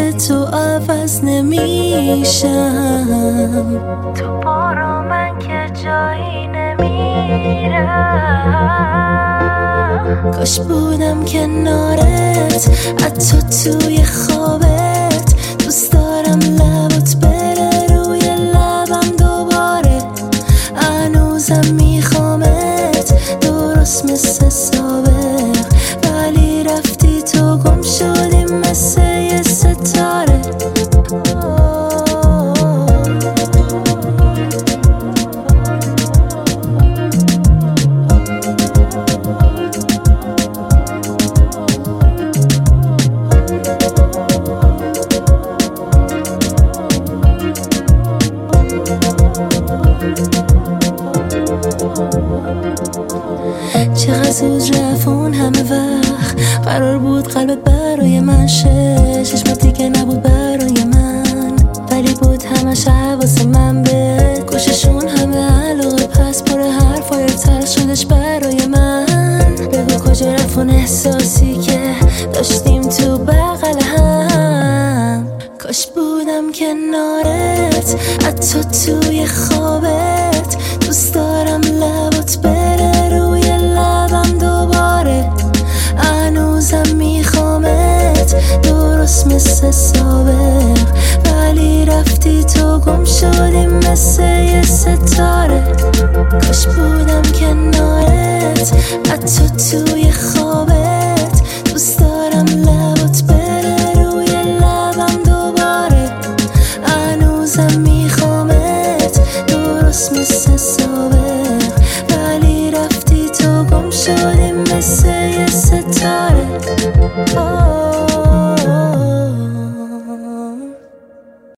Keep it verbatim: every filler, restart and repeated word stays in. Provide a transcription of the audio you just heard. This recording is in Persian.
مثل تو عوض نمیشم. تو برو من که جایی نمیرم. کاش بودم کنارت حتی توی خوابت. دوست دارم لبات بره روی لبم دوباره. هنوزم میخوامت درست مثل سابق، ولی رفتی تو گم شدی مثل یه ستاره. چقدر زود رفت اون همه وقت. قرار بود قلبت برای من شه، چشمات دیگه نبود برای من، ولی بود همش حواس من به گوششون همه علاقه. پس پر حرفای تلخ شدش برای من. بگو کجا رفت اون احساسی که داشتیم تو بغل هم. کاش بودم کنارت حتی توی خوابت. دوست دارم لبات بره روی لبم دوباره. هنوزم میخوامت درست مثل سابق، ولی رفتی تو گم شدی مثل یه ستاره. کاش بودم کنارت حتی توی خوابت. دوست دارم لبات بره روی لبم دوباره. هنوزم میخوامت درست مثل سابق، ولی رفتی تو گم شدی مثل یه ستاره.